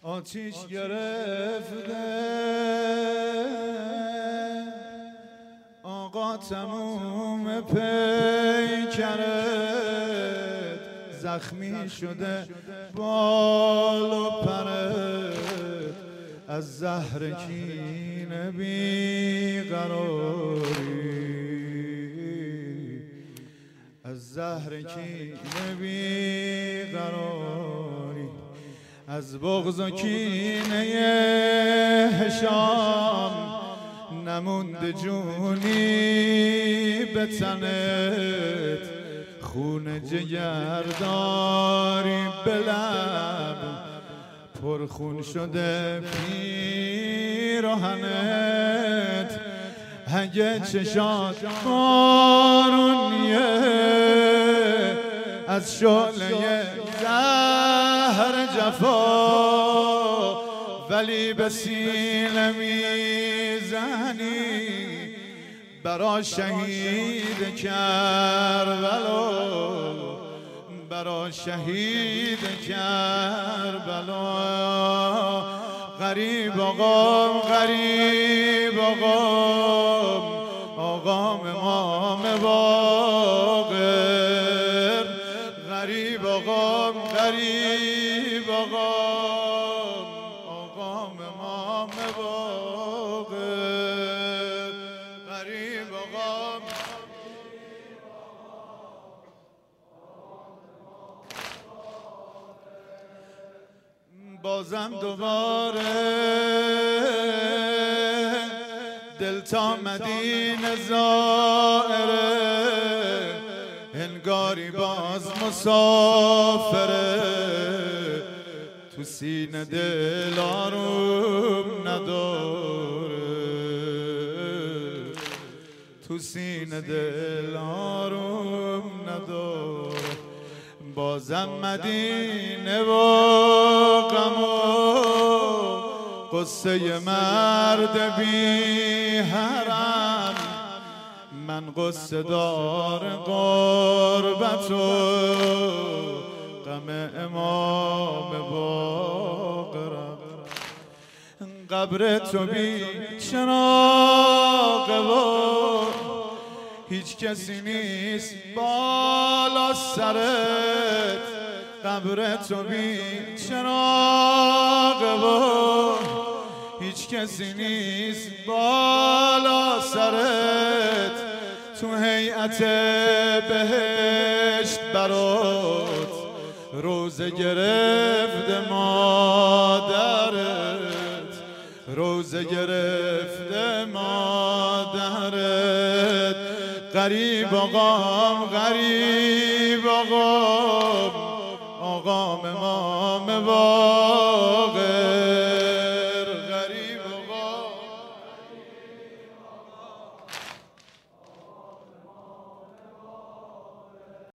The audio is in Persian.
آتیش گرفته آقا تموم پیکرت، زخمی شده بال و پرت، از زهر کینه بیقراری، از زهر کینه بیقراری، از بغض و کینه هشام نمونده جونی به تنت، خون جگرداری به لب، پرخون شده پیراهنت، اگه چشات بارونیه از شعله زهر جفا، ولی به سینه میزنی برا شهید کربلا، برا شهید کربلا. غریب آقام، غریب آقام، آقام امام باقر، غریب آقام، غریب آقام، آقام امام باقر، غریب آقام. بازم دوباره دل تا مدینه زائره، انگاری باز مسافره، تو سینه دل آروم نداره، تو سینه دل آروم نداره. بازم مدینه و غم و قصه مرد بی حرم، من قصه دار غربت و غم امام باقرم. قبر تو بی چراغه و هیچ کسی نیست بالا سرت، قبر تو بی چراغه و هیچ کسی نیست بالا سرت، تو هیئت بهشت برات روزه گرفته مادرت، روزه گرفته مادرت. غریب آقام، غریب آقام، آقام امام